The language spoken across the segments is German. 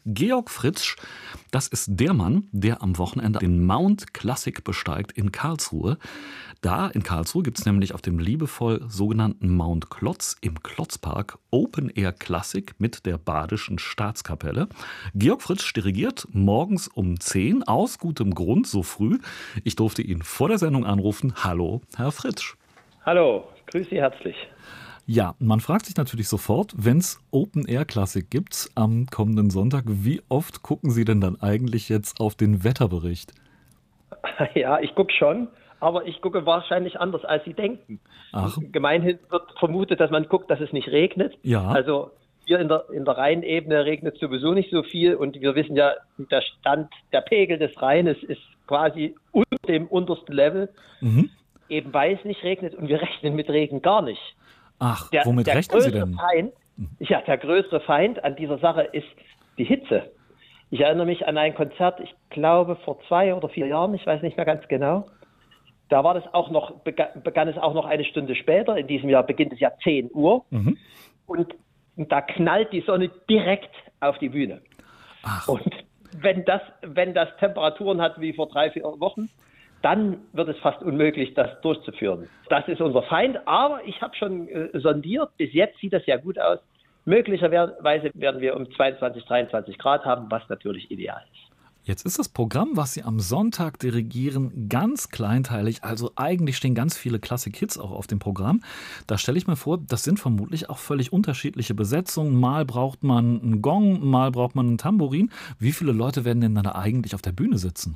Georg Fritsch, das ist der Mann, der am Wochenende den Mount Classic besteigt in Karlsruhe. Da in Karlsruhe gibt es nämlich auf dem liebevoll sogenannten Mount Klotz im Klotzpark Open Air Classic mit der Badischen Staatskapelle. Georg Fritsch dirigiert morgens um 10 aus gutem Grund so früh. Ich durfte ihn vor der Sendung anrufen. Hallo, Herr Fritsch. Hallo, grüße Sie herzlich. Ja, man fragt sich natürlich sofort, wenn es Open Air Classic gibt am kommenden Sonntag, wie oft gucken Sie denn dann eigentlich jetzt auf den Wetterbericht? Ja, ich gucke schon, aber ich gucke wahrscheinlich anders, als Sie denken. Ach. Gemeinhin wird vermutet, dass man guckt, dass es nicht regnet. Ja. Also hier in der Rheinebene regnet es sowieso nicht so viel und wir wissen ja, der Pegel des Rheines ist quasi unter dem untersten Level, eben weil es nicht regnet und wir rechnen mit Regen gar nicht. Ach, womit rechnen Sie denn? Der größere Feind an dieser Sache ist die Hitze. Ich erinnere mich an ein Konzert, ich glaube vor 2 oder 4 Jahren, ich weiß nicht mehr ganz genau. Da war das auch noch, begann es auch noch eine Stunde später. In diesem Jahr beginnt es ja 10 Uhr. Und da knallt die Sonne direkt auf die Bühne. Ach. Und wenn das Temperaturen hat wie vor 3, 4 Wochen, dann wird es fast unmöglich, das durchzuführen. Das ist unser Feind, aber ich habe schon sondiert, bis jetzt sieht das ja gut aus. Möglicherweise werden wir um 22, 23 Grad haben, was natürlich ideal ist. Jetzt ist das Programm, was Sie am Sonntag dirigieren, ganz kleinteilig. Also eigentlich stehen ganz viele Classic-Hits auch auf dem Programm. Da stelle ich mir vor, das sind vermutlich auch völlig unterschiedliche Besetzungen. Mal braucht man einen Gong, mal braucht man einen Tambourin. Wie viele Leute werden denn da eigentlich auf der Bühne sitzen?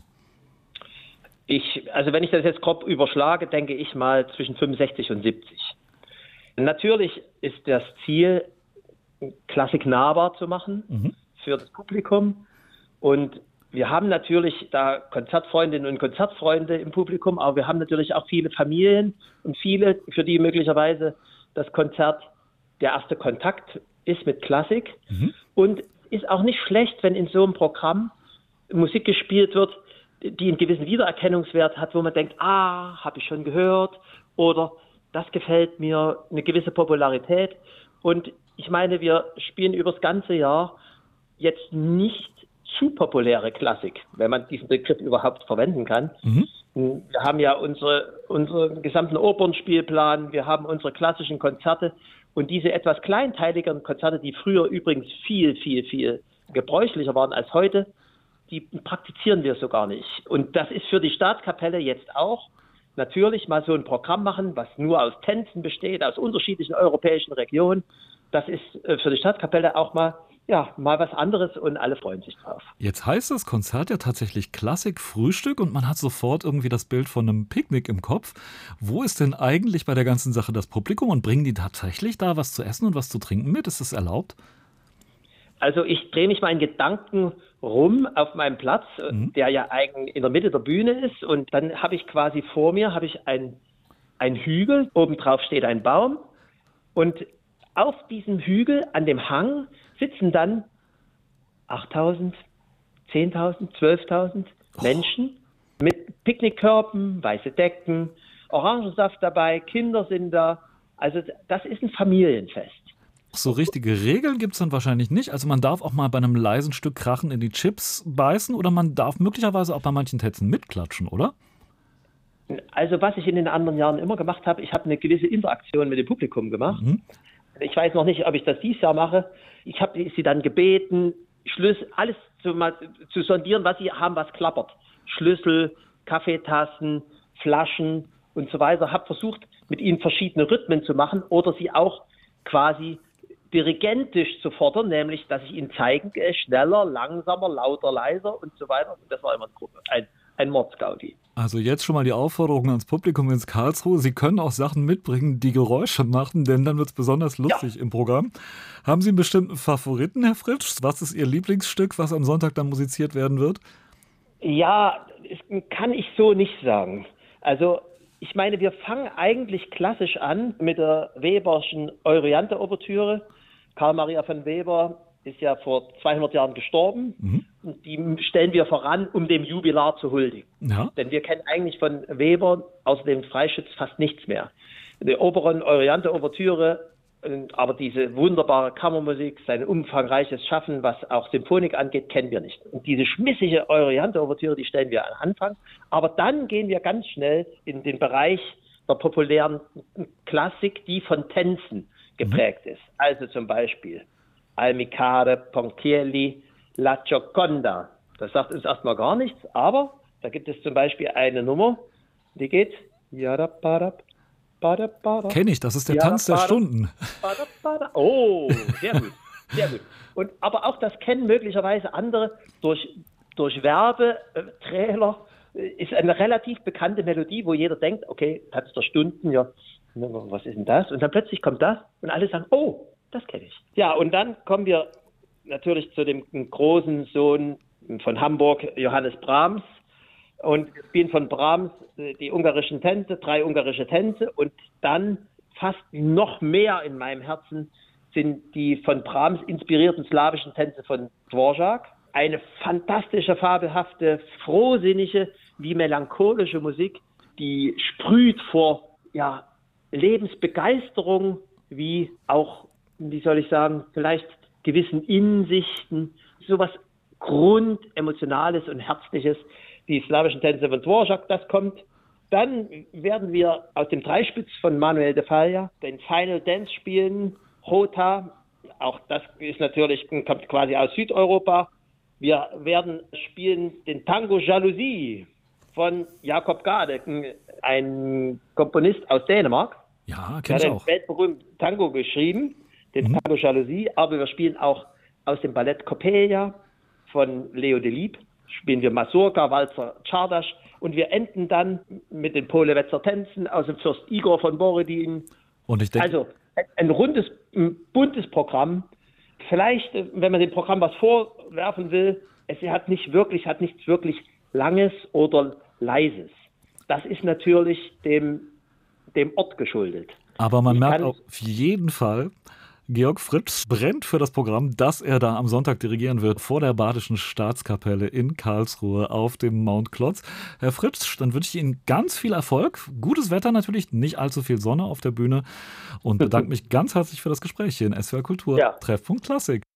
Also wenn ich das jetzt grob überschlage, denke ich mal zwischen 65 und 70. Natürlich ist das Ziel, Klassik nahbar zu machen für das Publikum. Und wir haben natürlich da Konzertfreundinnen und Konzertfreunde im Publikum, aber wir haben natürlich auch viele Familien und viele, für die möglicherweise das Konzert der erste Kontakt ist mit Klassik. Und ist auch nicht schlecht, wenn in so einem Programm Musik gespielt wird, die einen gewissen Wiedererkennungswert hat, wo man denkt, habe ich schon gehört oder das gefällt mir, eine gewisse Popularität. Und ich meine, wir spielen über das ganze Jahr jetzt nicht zu populäre Klassik, wenn man diesen Begriff überhaupt verwenden kann. Wir haben ja unseren gesamten Opernspielplan, wir haben unsere klassischen Konzerte und diese etwas kleinteiligeren Konzerte, die früher übrigens viel, viel, viel gebräuchlicher waren als heute, die praktizieren wir so gar nicht. Und das ist für die Staatskapelle jetzt auch natürlich mal so ein Programm machen, was nur aus Tänzen besteht, aus unterschiedlichen europäischen Regionen. Das ist für die Staatskapelle auch mal was anderes und alle freuen sich drauf. Jetzt heißt das Konzert ja tatsächlich Klassik-Frühstück und man hat sofort irgendwie das Bild von einem Picknick im Kopf. Wo ist denn eigentlich bei der ganzen Sache das Publikum und bringen die tatsächlich da was zu essen und was zu trinken mit? Ist das erlaubt? Also ich drehe mich mal in Gedanken rum auf meinem Platz, der ja eigentlich in der Mitte der Bühne ist. Und dann habe ich quasi vor mir einen Hügel, obendrauf steht ein Baum. Und auf diesem Hügel, an dem Hang, sitzen dann 8.000, 10.000, 12.000 Menschen mit Picknickkörben, weiße Decken, Orangensaft dabei, Kinder sind da. Also das ist ein Familienfest. So richtige Regeln gibt es dann wahrscheinlich nicht. Also man darf auch mal bei einem leisen Stück Krachen in die Chips beißen oder man darf möglicherweise auch bei manchen Tänzen mitklatschen, oder? Also was ich in den anderen Jahren immer gemacht habe, ich habe eine gewisse Interaktion mit dem Publikum gemacht. Ich weiß noch nicht, ob ich das dieses Jahr mache. Ich habe sie dann gebeten, alles zu sondieren, was sie haben, was klappert. Schlüssel, Kaffeetassen, Flaschen und so weiter. Habe versucht, mit ihnen verschiedene Rhythmen zu machen oder sie auch quasi dirigentisch zu fordern, nämlich, dass ich ihnen zeigen, schneller, langsamer, lauter, leiser und so weiter. Und das war immer ein Mordsgaudi. Also jetzt schon mal die Aufforderung ans Publikum ins Karlsruhe. Sie können auch Sachen mitbringen, die Geräusche machen, denn dann wird es besonders lustig im Programm. Haben Sie einen bestimmten Favoriten, Herr Fritsch? Was ist Ihr Lieblingsstück, was am Sonntag dann musiziert werden wird? Ja, das kann ich so nicht sagen. Also ich meine, wir fangen eigentlich klassisch an mit der Weberschen Euryanthe-Ouvertüre. Karl Maria von Weber ist ja vor 200 Jahren gestorben. Und die stellen wir voran, um dem Jubilar zu huldigen. Ja. Denn wir kennen eigentlich von Weber außer dem Freischütz fast nichts mehr. Die Oberon Euryanthe-Ouvertüre Aber diese wunderbare Kammermusik, sein umfangreiches Schaffen, was auch Symphonik angeht, kennen wir nicht. Und diese schmissige Euryanthe-Ouvertüre, die stellen wir am Anfang. Aber dann gehen wir ganz schnell in den Bereich der populären Klassik, die von Tänzen geprägt ist. Also zum Beispiel Almicare, Ponchielli, La Gioconda. Das sagt uns erstmal gar nichts, aber da gibt es zum Beispiel eine Nummer, die geht Kenne ich, das ist der Tanz der Stunden. Oh, sehr gut, sehr gut. Und aber auch das kennen möglicherweise andere durch Werbetrailer. Ist eine relativ bekannte Melodie, wo jeder denkt, okay, Tanz der Stunden, ja, was ist denn das? Und dann plötzlich kommt das und alle sagen, oh, das kenne ich. Ja, und dann kommen wir natürlich zu dem großen Sohn von Hamburg, Johannes Brahms. Und wir spielen von Brahms die ungarischen Tänze, 3 ungarische Tänze. Und dann fast noch mehr in meinem Herzen sind die von Brahms inspirierten slawischen Tänze von Dvorak. Eine fantastische, fabelhafte, frohsinnige, wie melancholische Musik, die sprüht vor Lebensbegeisterung, wie auch, wie soll ich sagen, vielleicht gewissen Insichten, sowas Grundemotionales und Herzliches. Die slawischen Tänze von Dvorak, das kommt. Dann werden wir aus dem Dreispitz von Manuel de Falla den Final Dance spielen, Jota. Auch das ist natürlich, kommt quasi aus Südeuropa. Wir werden spielen den Tango Jalousie von Jakob Gade, ein Komponist aus Dänemark. Ja, kenn ich auch. Der hat einen weltberühmten Tango geschrieben, den Tango Jalousie. Aber wir spielen auch aus dem Ballett Coppelia von Leo Delibes. Spielen wir Mazurka, Walzer, Czardas und wir enden dann mit den Polewetzer Tänzen aus dem Fürst Igor von Borodin. Und ich denke, also ein rundes, buntes Programm. Vielleicht, wenn man dem Programm was vorwerfen will, es hat nichts wirklich Langes oder Leises. Das ist natürlich dem Ort geschuldet. Aber man merkt auf jeden Fall, Georg Fritsch brennt für das Programm, das er da am Sonntag dirigieren wird, vor der Badischen Staatskapelle in Karlsruhe auf dem Mount Klotz. Herr Fritsch, dann wünsche ich Ihnen ganz viel Erfolg. Gutes Wetter natürlich, nicht allzu viel Sonne auf der Bühne. Und bedanke mich ganz herzlich für das Gespräch hier in SWR Kultur. Ja. Treffpunkt Klassik.